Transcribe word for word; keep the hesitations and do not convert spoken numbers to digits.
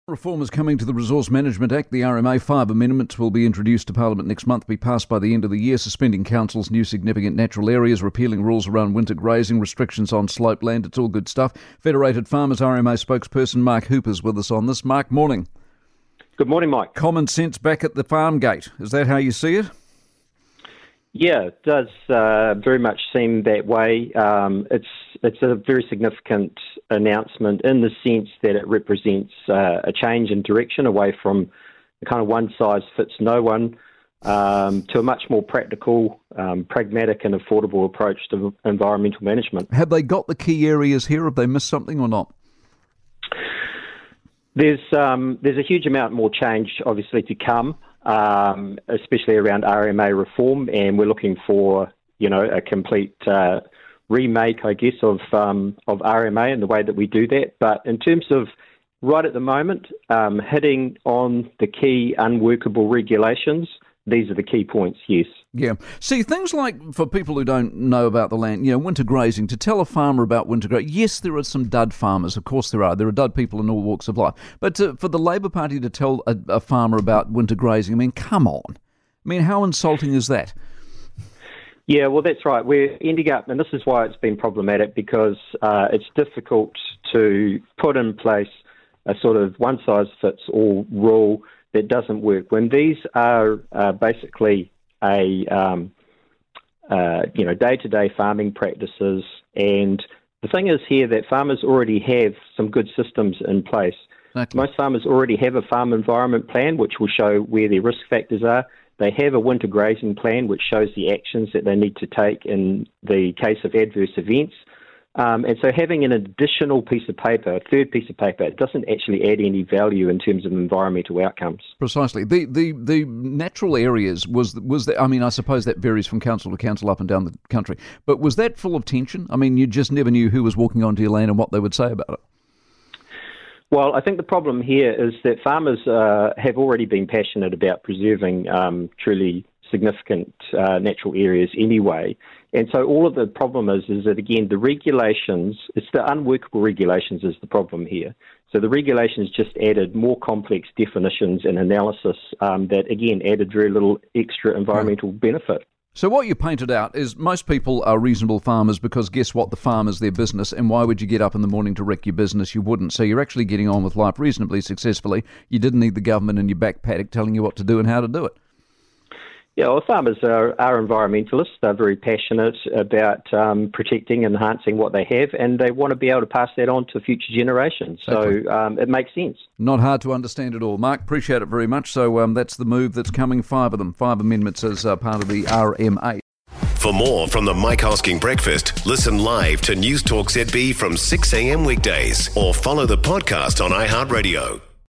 Reform is coming to the Resource Management Act. The R M A five amendments will be introduced to Parliament next month, be passed by the end of the year, suspending councils' new significant natural areas, repealing rules around winter grazing, restrictions on slope land. It's all good stuff. Federated Farmers R M A spokesperson Mark Hooper's with us on this. Mark, morning. Good morning, Mike. Common sense back at the farm gate. Is that how you see it? Yeah, it does uh, very much seem that way. Um, it's it's a very significant announcement in the sense that it represents uh, a change in direction away from the kind of one-size-fits-no-one um, to a much more practical, um, pragmatic and affordable approach to environmental management. Have they got the key areas here? Have they missed something or not? There's um, there's a huge amount more change, obviously, to come. Um, especially around R M A reform, and we're looking for, you know, a complete uh, remake, I guess, of um, of R M A and the way that we do that. But in terms of right at the moment, um, hitting on the key unworkable regulations, these are the key points, yes. Yeah. See, things like, for people who don't know about the land, you know, winter grazing, to tell a farmer about winter grazing, yes, there are some dud farmers, of course there are. There are dud people in all walks of life. But to, for the Labour Party to tell a, a farmer about winter grazing, I mean, come on. I mean, how insulting is that? Yeah, well, that's right. We're ending up, and this is why it's been problematic, because uh, it's difficult to put in place a sort of one-size-fits-all rule that doesn't work. When these are uh, basically a um, uh, you know day-to-day farming practices, and the thing is here that farmers already have some good systems in place. Exactly. Most farmers already have a farm environment plan which will show where their risk factors are. They have a winter grazing plan which shows the actions that they need to take in the case of adverse events. Um, and so having an additional piece of paper, a third piece of paper, it doesn't actually add any value in terms of environmental outcomes. Precisely. The the, the natural areas, was was that, I mean, I suppose that varies from council to council up and down the country, but was that full of tension? I mean, you just never knew who was walking onto your land and what they would say about it. Well, I think the problem here is that farmers uh, have already been passionate about preserving um, truly significant uh, natural areas anyway. And so all of the problem is, is that, again, the regulations, it's the unworkable regulations is the problem here. So the regulations just added more complex definitions and analysis um, that, again, added very little extra environmental benefit. So what you painted out is most people are reasonable farmers because guess what? The farm is their business, and why would you get up in the morning to wreck your business? You wouldn't. So you're actually getting on with life reasonably successfully. You didn't need the government in your back paddock telling you what to do and how to do it. Yeah, well, farmers are, are environmentalists. They're very passionate about um, protecting and enhancing what they have, and they want to be able to pass that on to future generations. Exactly. So um, it makes sense. Not hard to understand at all. Mark, appreciate it very much. So um, that's the move that's coming, five of them, five amendments as uh, part of the R M A. For more from the Mike Hosking Breakfast, listen live to News Talk Z B from six a.m. weekdays or follow the podcast on iHeartRadio.